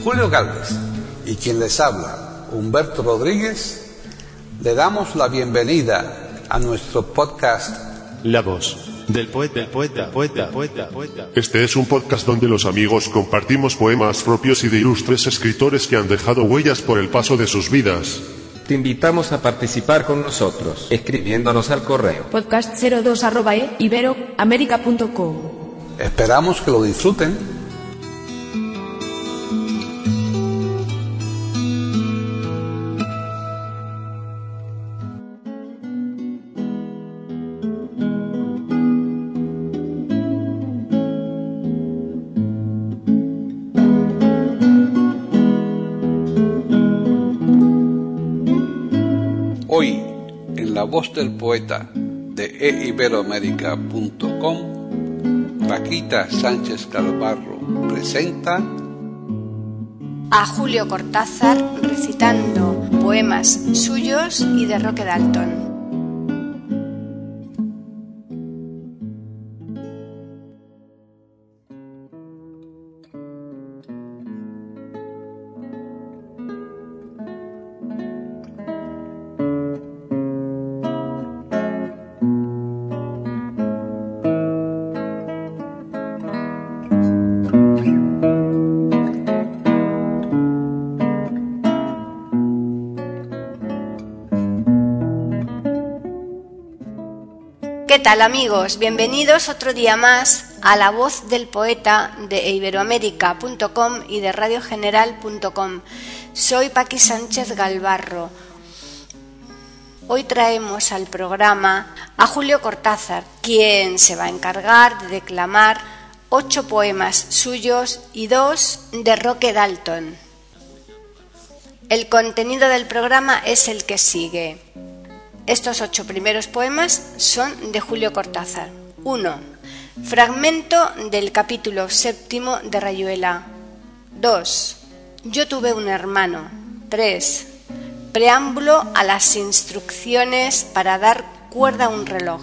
Julio Galvez y quien les habla, Humberto Rodríguez, le damos la bienvenida a nuestro podcast La voz del poeta. Este es un podcast donde los amigos compartimos poemas propios y de ilustres escritores que han dejado huellas por el paso de sus vidas. Te invitamos a participar con nosotros, escribiéndonos al correo podcast02@iberoamerica.com. Esperamos que lo disfruten. Hoy, en La Voz del Poeta de eiberoamerica.com, Paquita Sánchez Galvarro presenta a Julio Cortázar recitando poemas suyos y de Roque Dalton. ¿Qué tal, amigos? Bienvenidos otro día más a La Voz del Poeta de iberoamerica.com y de radiogeneral.com. Soy Paqui Sánchez Galvarro. Hoy traemos al programa a Julio Cortázar, quien se va a encargar de declamar 8 poemas suyos y 2 de Roque Dalton. El contenido del programa es el que sigue. Estos 8 primeros poemas son de Julio Cortázar. 1. Fragmento del capítulo 7 de Rayuela. 2. Yo tuve un hermano. 3. Preámbulo a las instrucciones para dar cuerda a un reloj.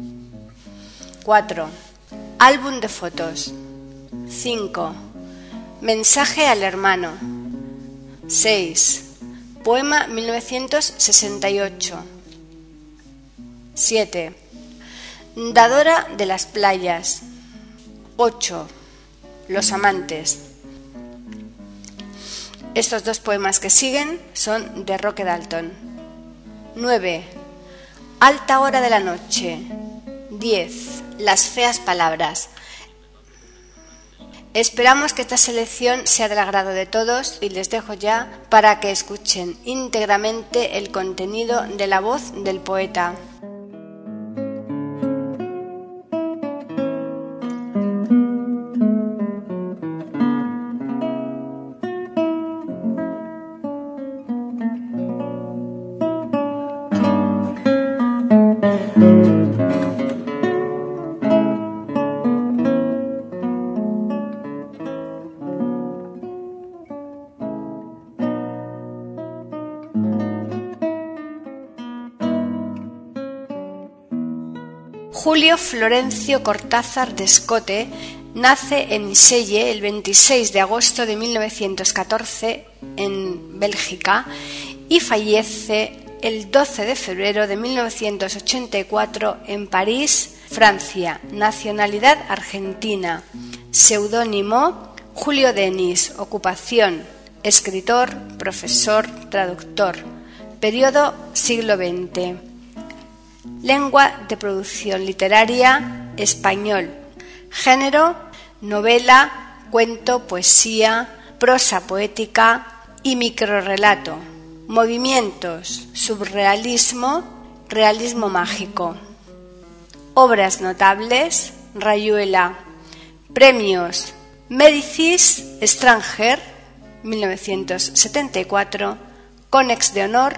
4. Álbum de fotos. 5. Mensaje al hermano. 6. Poema 1968. 7. Dadora de las playas. 8. Los amantes. Estos 2 poemas que siguen son de Roque Dalton. 9. Alta hora de la noche. 10. Las feas palabras. Esperamos que esta selección sea del agrado de todos y les dejo ya para que escuchen íntegramente el contenido de La Voz del Poeta. Julio Florencio Cortázar Descote nace en Iselle el 26 de agosto de 1914 en Bélgica y fallece el 12 de febrero de 1984 en París, Francia. Nacionalidad argentina. Seudónimo Julio Denis. Ocupación escritor, profesor, traductor. Periodo siglo XX. Lengua de producción literaria, español. Género, novela, cuento, poesía, prosa poética y microrrelato. Movimientos, surrealismo, realismo mágico. Obras notables, Rayuela. Premios, Médicis Stranger, 1974, Conex de Honor,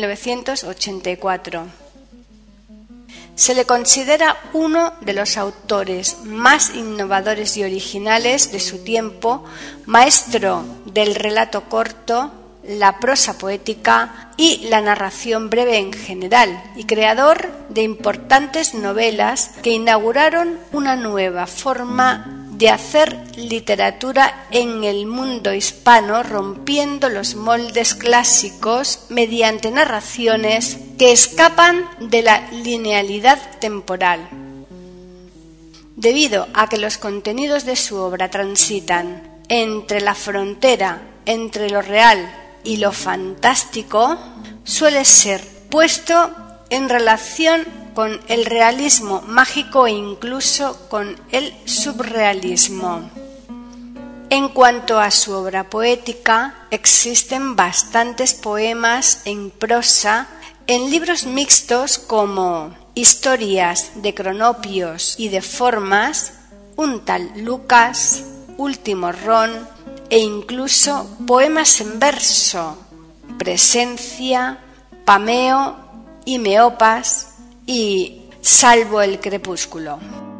1984. Se le considera uno de los autores más innovadores y originales de su tiempo, maestro del relato corto, la prosa poética y la narración breve en general, y creador de importantes novelas que inauguraron una nueva forma de hacer literatura en el mundo hispano, rompiendo los moldes clásicos mediante narraciones que escapan de la linealidad temporal. Debido a que los contenidos de su obra transitan entre la frontera entre lo real y lo fantástico, suele ser puesto en relación con el realismo mágico e incluso con el surrealismo. En cuanto a su obra poética, existen bastantes poemas en prosa en libros mixtos como Historias de cronopios y de formas, Un tal Lucas, Último Ron e incluso poemas en verso, Presencia, Pameo y Meopas y Salvo el crepúsculo.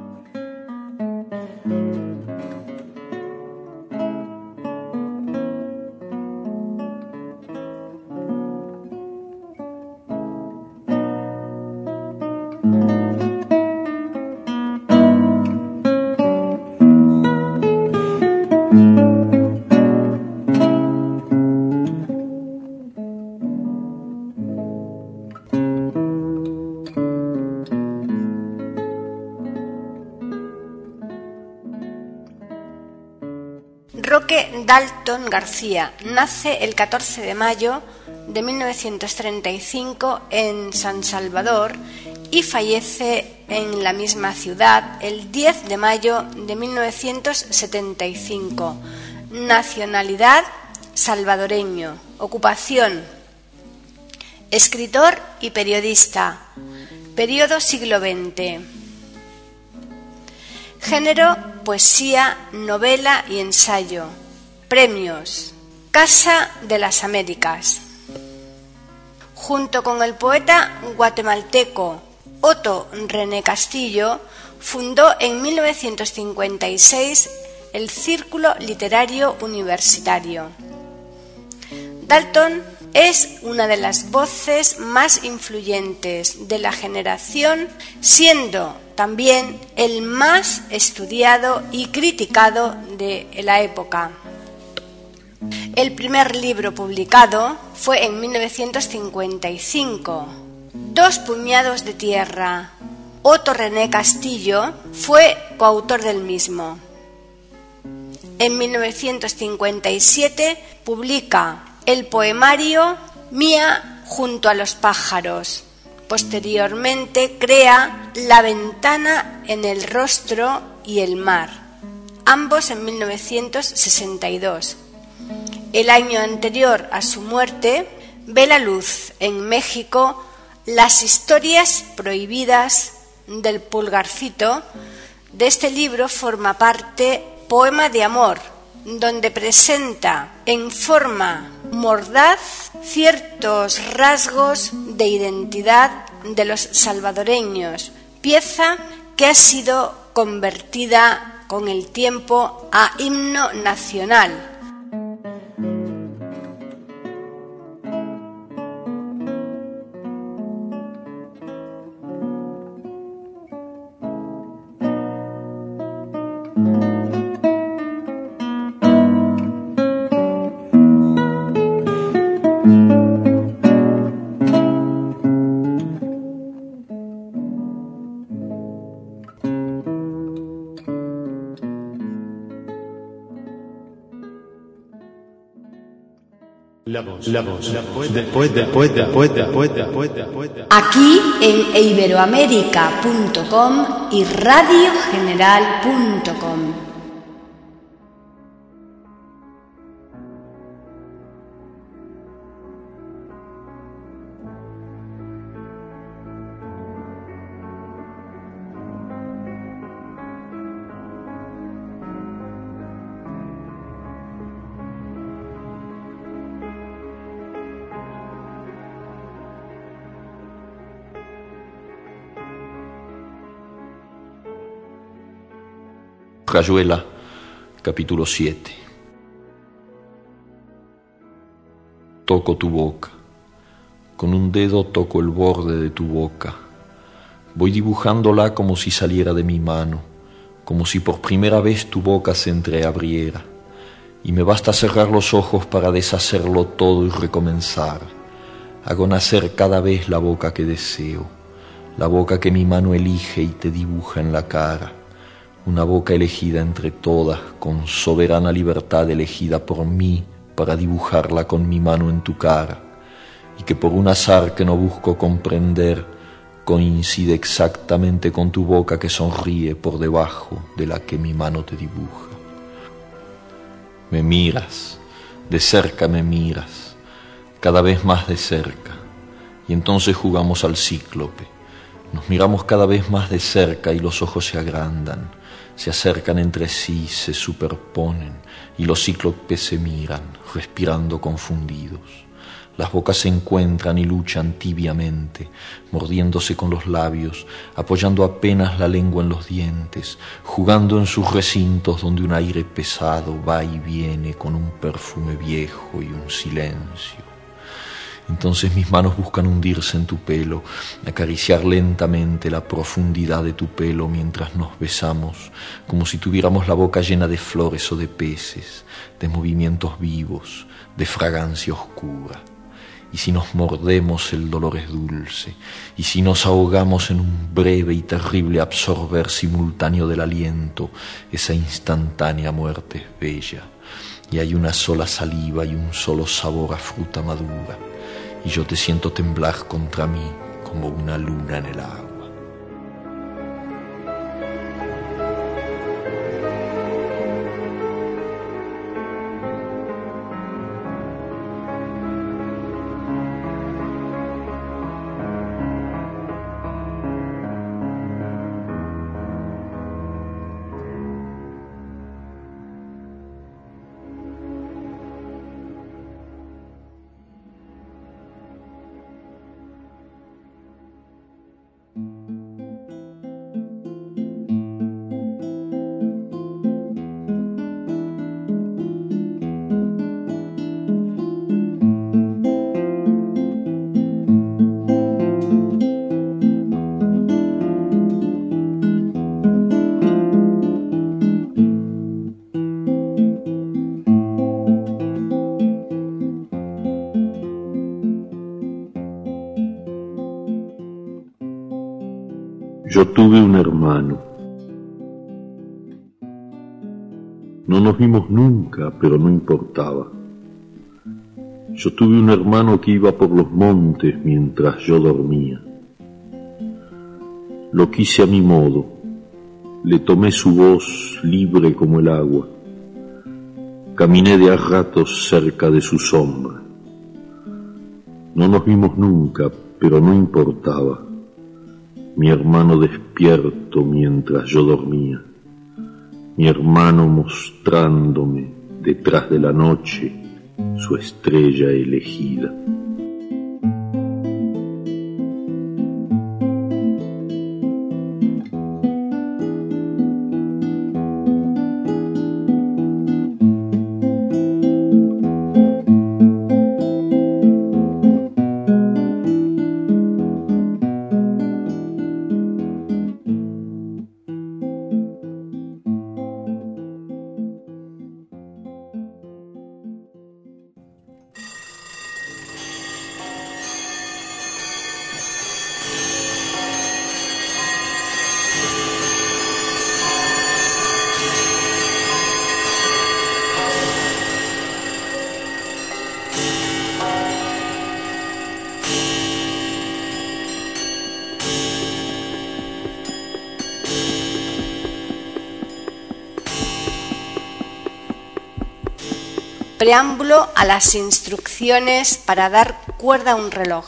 Roque Dalton García nace el 14 de mayo de 1935 en San Salvador y fallece en la misma ciudad el 10 de mayo de 1975. Nacionalidad: salvadoreño. Ocupación: escritor y periodista. Periodo siglo XX. Género: poesía, novela y ensayo. Premios: Casa de las Américas. Junto con el poeta guatemalteco Otto René Castillo, fundó en 1956 el Círculo Literario Universitario. Dalton es una de las voces más influyentes de la generación, siendo también el más estudiado y criticado de la época. El primer libro publicado fue en 1955, Dos puñados de tierra. Otto René Castillo fue coautor del mismo. En 1957 publica el poemario Mía junto a los pájaros. Posteriormente crea La ventana en el rostro y el mar, ambos en 1962. El año anterior a su muerte ve la luz en México Las historias prohibidas del Pulgarcito. De este libro forma parte Poema de amor, donde presenta en forma mordaz ciertos rasgos de identidad de los salvadoreños, pieza que ha sido convertida con el tiempo a himno nacional. Aquí en iberoamerica.com y radiogeneral.com. Rayuela, capítulo 7. Toco tu boca, con un dedo toco el borde de tu boca, voy dibujándola como si saliera de mi mano, como si por primera vez tu boca se entreabriera, y me basta cerrar los ojos para deshacerlo todo y recomenzar. Hago nacer cada vez la boca que deseo, la boca que mi mano elige y te dibuja en la cara, una boca elegida entre todas, con soberana libertad elegida por mí para dibujarla con mi mano en tu cara, y que por un azar que no busco comprender, coincide exactamente con tu boca que sonríe por debajo de la que mi mano te dibuja. Me miras, de cerca me miras, cada vez más de cerca, y entonces jugamos al cíclope. Nos miramos cada vez más de cerca y los ojos se agrandan, se acercan entre sí, se superponen, y los cíclopes se miran, respirando confundidos. Las bocas se encuentran y luchan tibiamente, mordiéndose con los labios, apoyando apenas la lengua en los dientes, jugando en sus recintos donde un aire pesado va y viene con un perfume viejo y un silencio. Entonces mis manos buscan hundirse en tu pelo, acariciar lentamente la profundidad de tu pelo mientras nos besamos, como si tuviéramos la boca llena de flores o de peces, de movimientos vivos, de fragancia oscura. Y si nos mordemos el dolor es dulce, y si nos ahogamos en un breve y terrible absorber simultáneo del aliento, esa instantánea muerte es bella, y hay una sola saliva y un solo sabor a fruta madura, y yo te siento temblar contra mí como una luna en el agua. Yo tuve un hermano. No nos vimos nunca, pero no importaba. Yo tuve un hermano que iba por los montes mientras yo dormía. Lo quise a mi modo, le tomé su voz libre como el agua. Caminé de a ratos cerca de su sombra. No nos vimos nunca, pero no importaba. Mi hermano despierto mientras yo dormía, mi hermano mostrándome detrás de la noche su estrella elegida. Preámbulo a las instrucciones para dar cuerda a un reloj.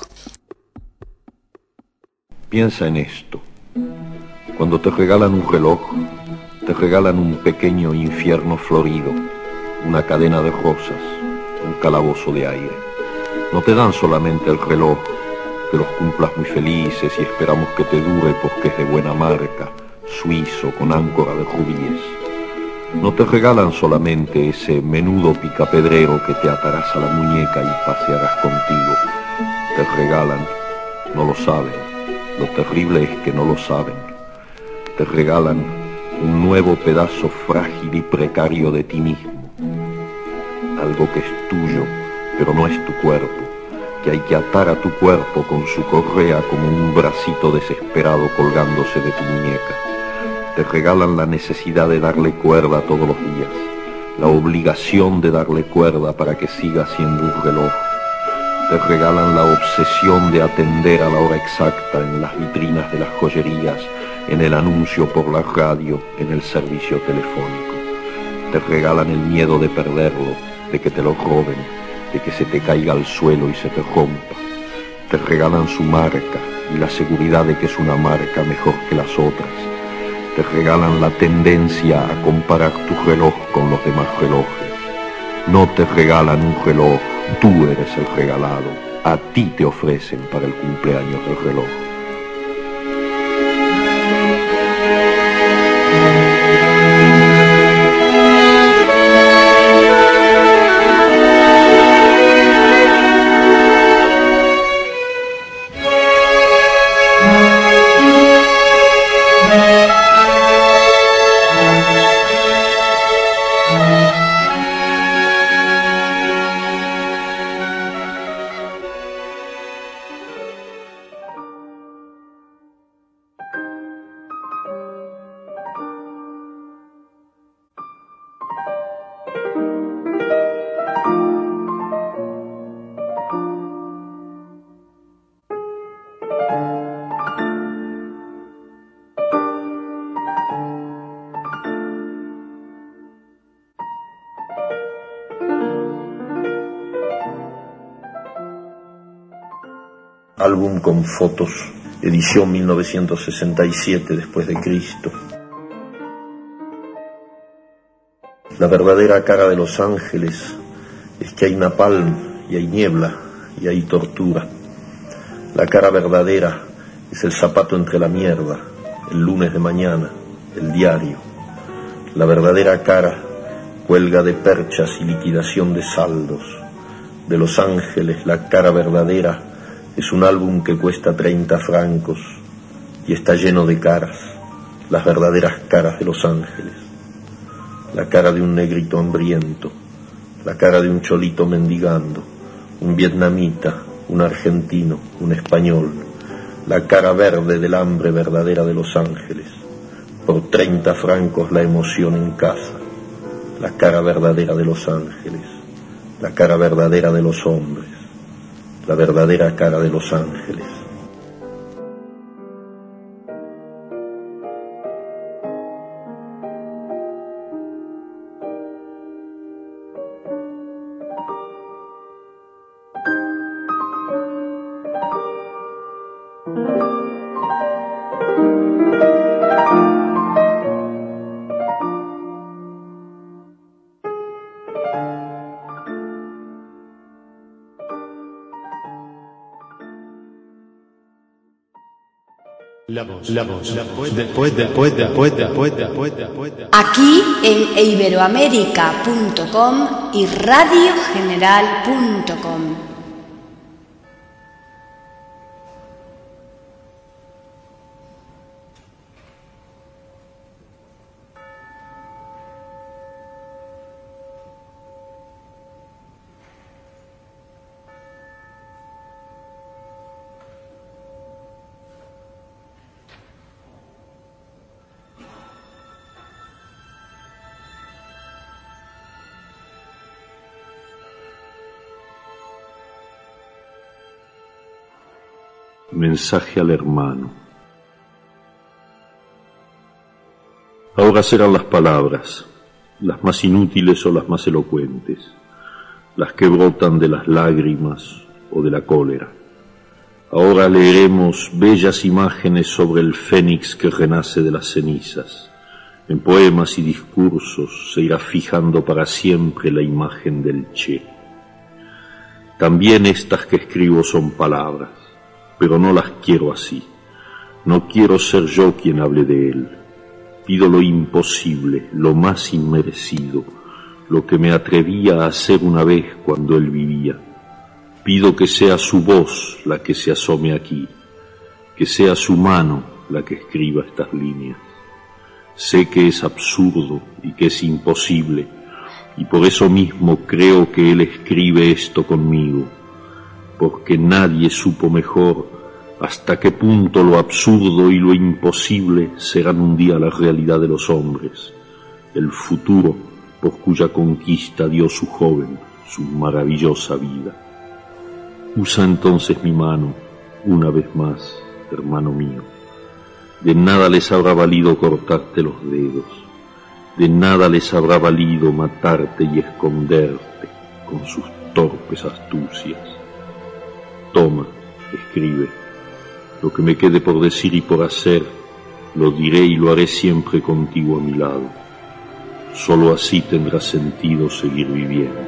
Piensa en esto. Cuando te regalan un reloj, te regalan un pequeño infierno florido, una cadena de rosas, un calabozo de aire. No te dan solamente el reloj, que los cumplas muy felices y esperamos que te dure porque es de buena marca, suizo con áncora de rubíes. No te regalan solamente ese menudo picapedrero que te atarás a la muñeca y pasearás contigo. Te regalan, no lo saben, lo terrible es que no lo saben. Te regalan un nuevo pedazo frágil y precario de ti mismo, algo que es tuyo, pero no es tu cuerpo, que hay que atar a tu cuerpo con su correa como un bracito desesperado colgándose de tu muñeca. Te regalan la necesidad de darle cuerda todos los días, la obligación de darle cuerda para que siga siendo un reloj. Te regalan la obsesión de atender a la hora exacta en las vitrinas de las joyerías, en el anuncio por la radio, en el servicio telefónico. Te regalan el miedo de perderlo, de que te lo roben, de que se te caiga al suelo y se te rompa. Te regalan su marca y la seguridad de que es una marca mejor que las otras. Te regalan la tendencia a comparar tu reloj con los demás relojes. No te regalan un reloj, tú eres el regalado. A ti te ofrecen para el cumpleaños del reloj. Álbum con fotos, edición 1967 después de Cristo. La verdadera cara de Los Ángeles es que hay napalm y hay niebla y hay tortura. La cara verdadera es el zapato entre la mierda, el lunes de mañana, el diario. La verdadera cara cuelga de perchas y liquidación de saldos. De Los Ángeles, la cara verdadera es un álbum que cuesta 30 francos y está lleno de caras, las verdaderas caras de Los Ángeles. La cara de un negrito hambriento, la cara de un cholito mendigando, un vietnamita, un argentino, un español, la cara verde del hambre verdadera de Los Ángeles. Por 30 francos la emoción en casa, la cara verdadera de Los Ángeles, la cara verdadera de los hombres, la verdadera cara de Los Ángeles. Aquí en iberoamerica.com y radiogeneral.com. Mensaje al hermano. Ahora serán las palabras, las más inútiles o las más elocuentes, las que brotan de las lágrimas o de la cólera. Ahora leeremos bellas imágenes sobre el fénix que renace de las cenizas. En poemas y discursos se irá fijando para siempre la imagen del Che. También estas que escribo son palabras, pero no las quiero así. No quiero ser yo quien hable de él. Pido lo imposible, lo más inmerecido, lo que me atrevía a hacer una vez cuando él vivía. Pido que sea su voz la que se asome aquí, que sea su mano la que escriba estas líneas. Sé que es absurdo y que es imposible, y por eso mismo creo que él escribe esto conmigo, porque nadie supo mejor hasta qué punto lo absurdo y lo imposible serán un día la realidad de los hombres, el futuro por cuya conquista dio su joven, su maravillosa vida. Usa entonces mi mano, una vez más, hermano mío. De nada les habrá valido cortarte los dedos, de nada les habrá valido matarte y esconderte con sus torpes astucias. Toma, escribe, lo que me quede por decir y por hacer, lo diré y lo haré siempre contigo a mi lado. Solo así tendrá sentido seguir viviendo.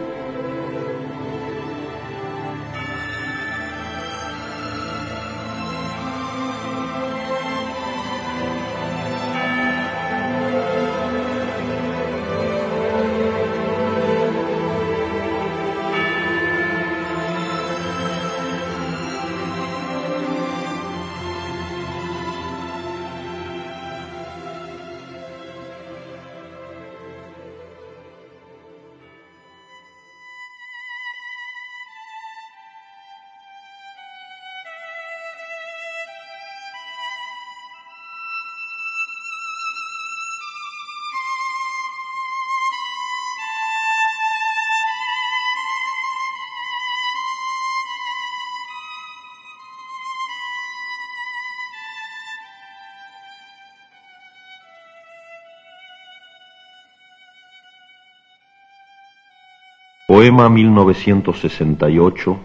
Poema 1968.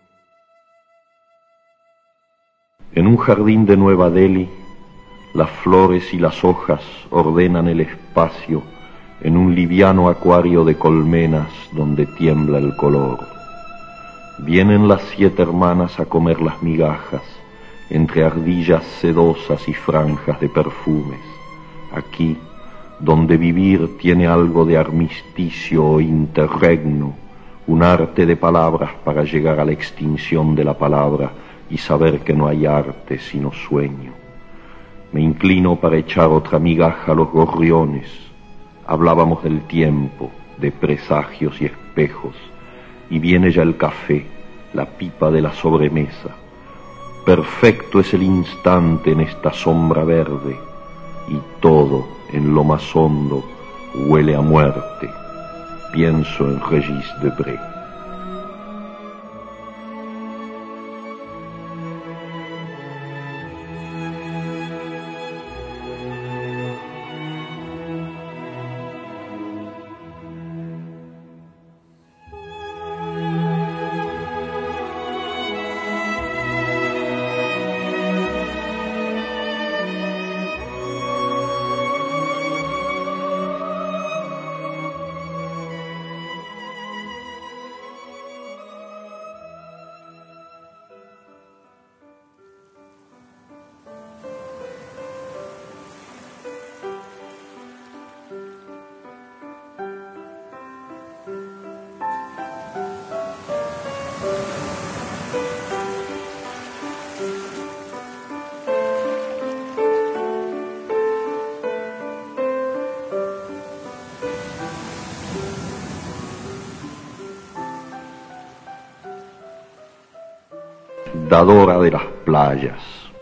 En un jardín de Nueva Delhi, las flores y las hojas ordenan el espacio en un liviano acuario de colmenas donde tiembla el color. Vienen las 7 hermanas a comer las migajas entre ardillas sedosas y franjas de perfumes. Aquí, donde vivir tiene algo de armisticio o interregno, un arte de palabras para llegar a la extinción de la palabra y saber que no hay arte sino sueño. Me inclino para echar otra migaja a los gorriones. Hablábamos del tiempo, de presagios y espejos, y viene ya el café, la pipa de la sobremesa. Perfecto es el instante en esta sombra verde, y todo, en lo más hondo, huele a muerte. Pienso en Régis Debray. Dadora de las playas.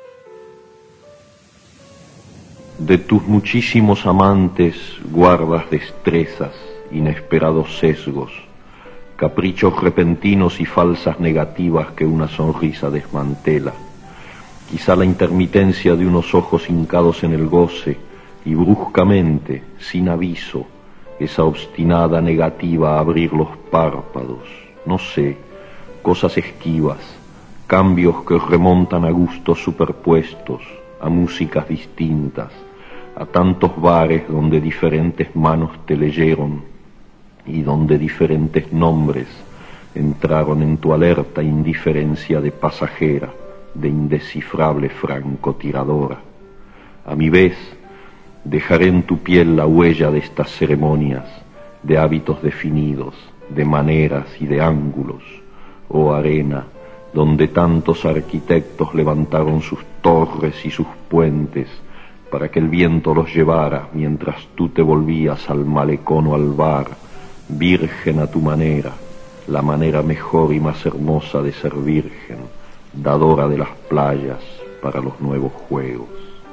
De tus muchísimos amantes guardas destrezas, inesperados sesgos, caprichos repentinos y falsas negativas que una sonrisa desmantela. Quizá la intermitencia de unos ojos hincados en el goce y bruscamente, sin aviso, esa obstinada negativa a abrir los párpados, no sé, cosas esquivas, cambios que remontan a gustos superpuestos, a músicas distintas, a tantos bares donde diferentes manos te leyeron y donde diferentes nombres entraron en tu alerta indiferencia de pasajera, de indescifrable francotiradora. A mi vez, dejaré en tu piel la huella de estas ceremonias, de hábitos definidos, de maneras y de ángulos, oh arena, donde tantos arquitectos levantaron sus torres y sus puentes, para que el viento los llevara mientras tú te volvías al malecón o al bar, virgen a tu manera, la manera mejor y más hermosa de ser virgen, dadora de las playas para los nuevos juegos.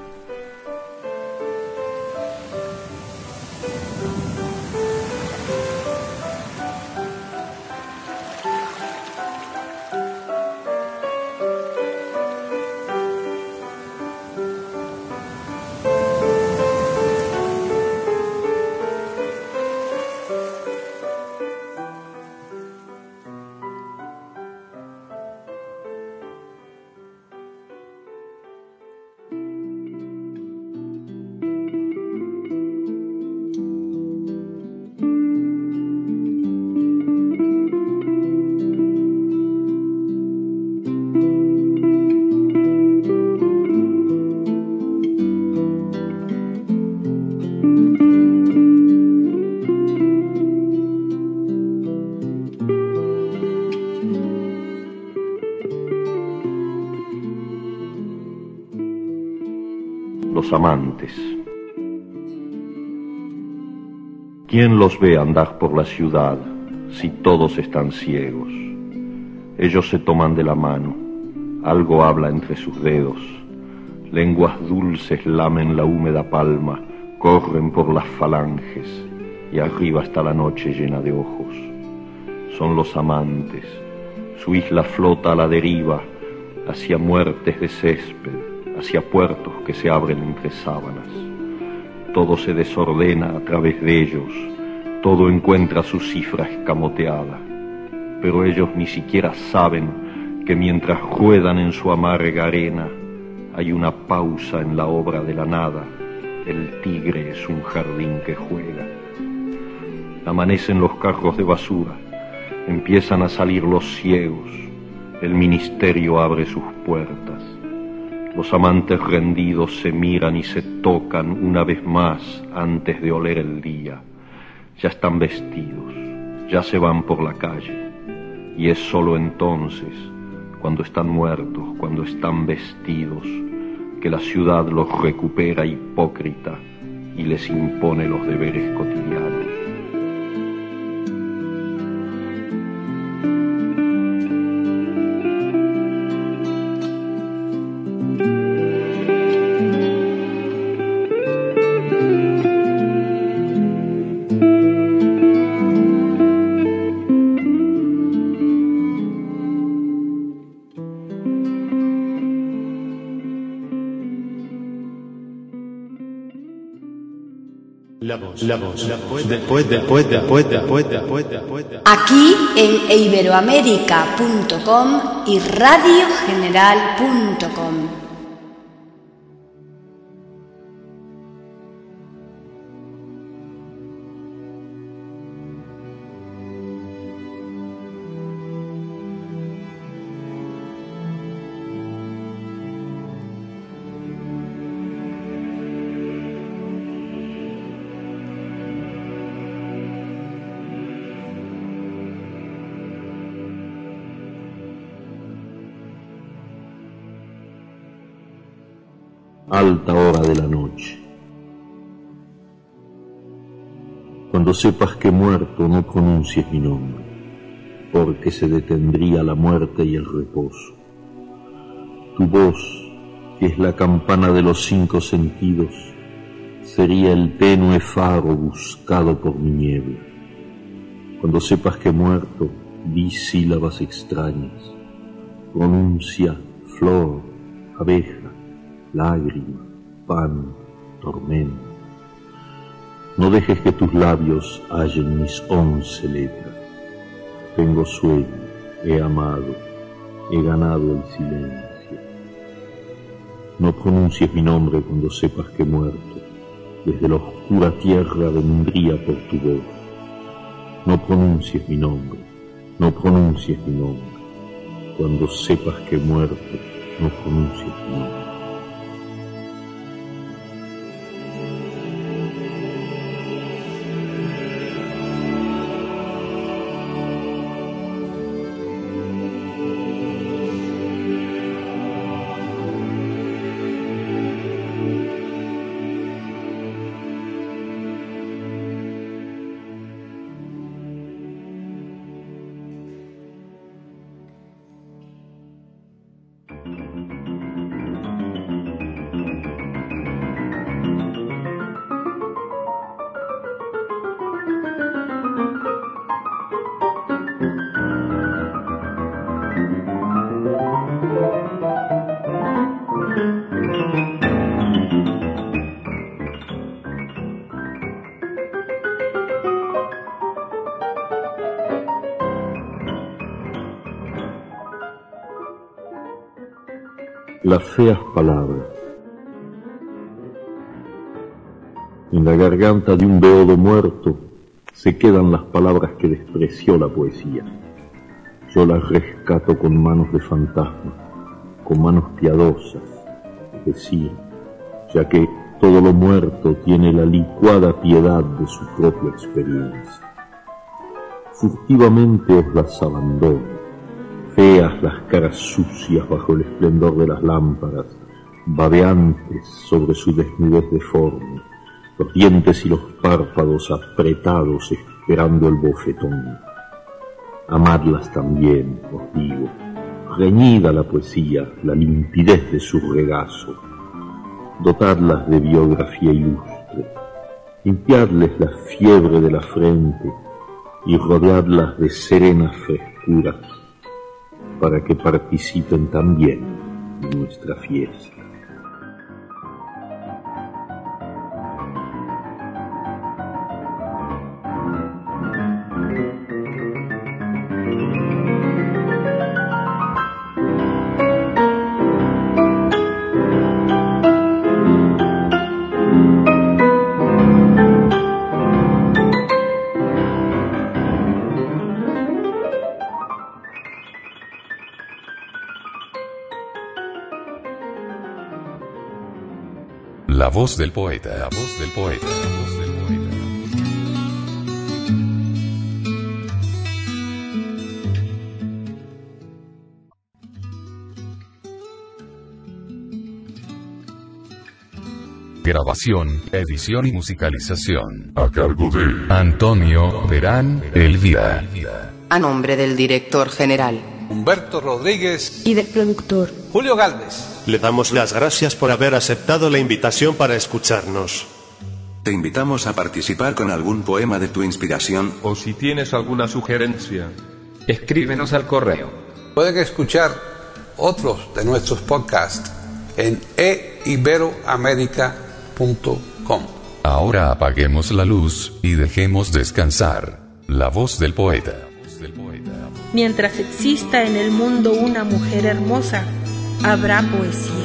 Los amantes. ¿Quién los ve andar por la ciudad si todos están ciegos? Ellos se toman de la mano, algo habla entre sus dedos, lenguas dulces lamen la húmeda palma, corren por las falanges y arriba está la noche llena de ojos. Son los amantes, su isla flota a la deriva hacia muertes de césped, hacia puertos que se abren entre sábanas. Todo se desordena a través de ellos, todo encuentra su cifra escamoteada, pero ellos ni siquiera saben que mientras ruedan en su amarga arena, hay una pausa en la obra de la nada. El tigre es un jardín que juega. Amanecen los carros de basura, empiezan a salir los ciegos, el ministerio abre sus puertas. Los amantes rendidos se miran y se tocan una vez más antes de oler el día. Ya están vestidos, ya se van por la calle. Y es solo entonces, cuando están muertos, cuando están vestidos, que la ciudad los recupera hipócrita y les impone los deberes cotidianos. Aquí en iberoamerica.com y radiogeneral.com. Alta hora de la noche. Cuando sepas que he muerto, no pronuncies mi nombre, porque se detendría la muerte y el reposo. Tu voz, que es la campana de los 5 sentidos, sería el tenue faro buscado por mi niebla. Cuando sepas que he muerto, di sílabas extrañas. Pronuncia flor, abeja, lágrima, pan, tormenta. No dejes que tus labios hallen mis 11 letras. Tengo sueño, he amado, he ganado el silencio. No pronuncies mi nombre cuando sepas que he muerto. Desde la oscura tierra vendría por tu voz. No pronuncies mi nombre, no pronuncies mi nombre. Cuando sepas que he muerto, no pronuncies mi nombre. las feas palabras. En la garganta de un beodo muerto se quedan las palabras que despreció la poesía. Yo las rescato con manos de fantasma, con manos piadosas, es decir, ya que todo lo muerto tiene la licuada piedad de su propia experiencia. Furtivamente os las abandono, feas las caras sucias bajo el esplendor de las lámparas, babeantes sobre su desnudez deforme, los dientes y los párpados apretados esperando el bofetón. Amadlas también, os digo, reñida la poesía, la limpidez de su regazo, dotadlas de biografía ilustre, limpiadles la fiebre de la frente y rodeadlas de serenas frescuras para que participen también en nuestra fiesta. La voz del poeta, la voz del poeta, la voz del poeta. Grabación, edición y musicalización. A cargo de Antonio Terán Elvira. A nombre del director general Humberto Rodríguez y del productor Julio Galvez. Le damos las gracias por haber aceptado la invitación para escucharnos. Te invitamos a participar con algún poema de tu inspiración. O si tienes alguna sugerencia, escríbenos al correo. Pueden escuchar otros de nuestros podcasts en eiberoamerica.com. Ahora apaguemos la luz y dejemos descansar la voz del poeta. Mientras exista en el mundo una mujer hermosa, habrá poesía.